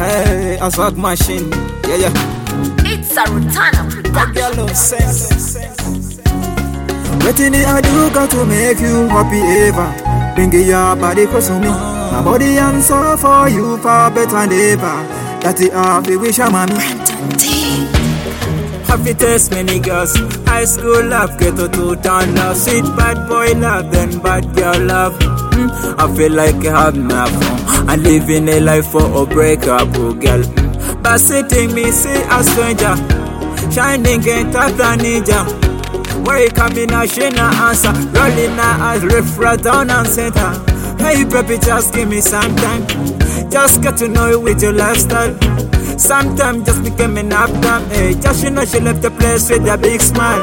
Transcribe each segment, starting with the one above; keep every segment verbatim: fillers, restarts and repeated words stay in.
Hey, a swag machine. Yeah, yeah. It's a Rutana production. Waiting I do got to make you happy ever. Bring your body close to me. My body answer for you far better than ever. That it happy wish I'm a me. Happy test many girls. High school love, get to two town love. Sweet bad boy love, then bad girl love. Mm, I feel like I have my phone. I'm living a life for a breakup, oh girl. Mm, but sitting me, see a stranger. Shining get up the ninja. Wake up in a shina answer. Rolling her eyes, riff right down and center. Hey baby, just give me some time. Just get to know you with your lifestyle. Sometimes just became an uptown. Hey, just you know she left the place with a big smile.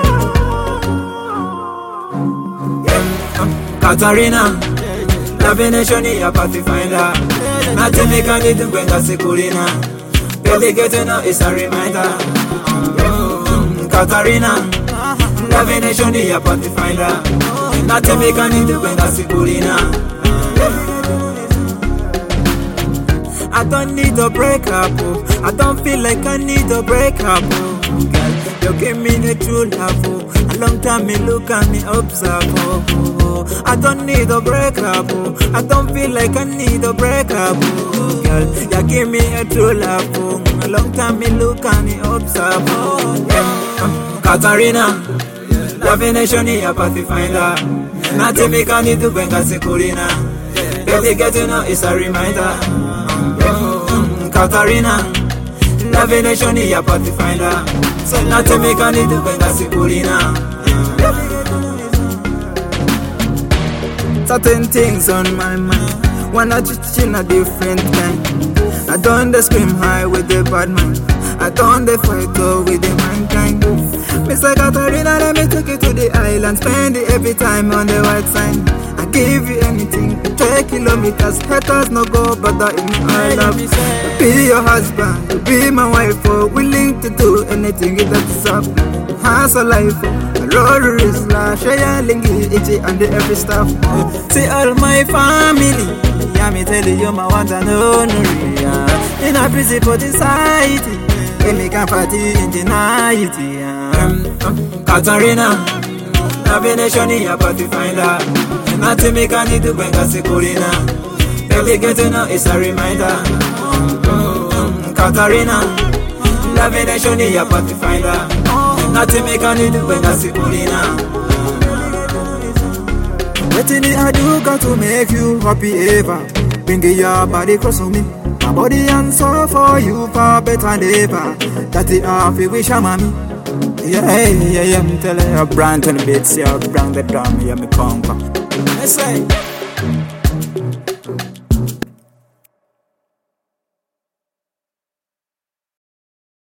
Yeah, um, Katarina, loving a shoni a party finder. Nothing me can do when I say Kulina. Baby, get to know it's a reminder. Um, Katarina, loving a shoni a party finder. Nothing me can do when I say Kulina. I don't need a breakup, oh. I don't feel like I need a breakup, oh. Girl, you give me the true love, oh. A long time me look and me observe, oh, oh, oh. I don't need a breakup, oh. I don't feel like I need a breakup, oh. Girl, you give me a true love, oh. A long time me look and me observe, oh. Yeah. um, Katarina, loving a shoni a party finder. Nothing me can do when I say Kulina. Baby, get to know it's a reminder. Katarina, loving a shoni a party finder. So nothing me can do when I see Kulina. Certain things on my mind, wanna teach in a different kind. I don't dey scream high with the bad man. I don't dey fight though with the mankind. Mister Katarina, let me take you to the island. Spend it every time on the white sign. I give you anything, twelve kilometers. Haters no go bother in my love. Be your husband, be my wife, oh. Willing to do anything that's up. Has a life, oh. Roll is la, share lingy, itchy, and the every stuff. See all my family, yeah, me tell you, my one and only. Yeah. In a busy for society, we make a party in the night. Yeah. Um, um, Katarina, loving a shoni a party finder. Nothing me can do when I say Kulina. Baby, get to know it's a reminder. Mm-hmm. Katarina, loving a shoni a party finder. Nothing me can do when I say Kulina. Waiting I do got to make you happy ever. Bring your body close to me. My body answer for you far better than ever. That it happy wish I'm a me. Yeah, yeah, yeah, I'm telling you, Branton beats, yeah, bring the drum, yeah, me conquer. I say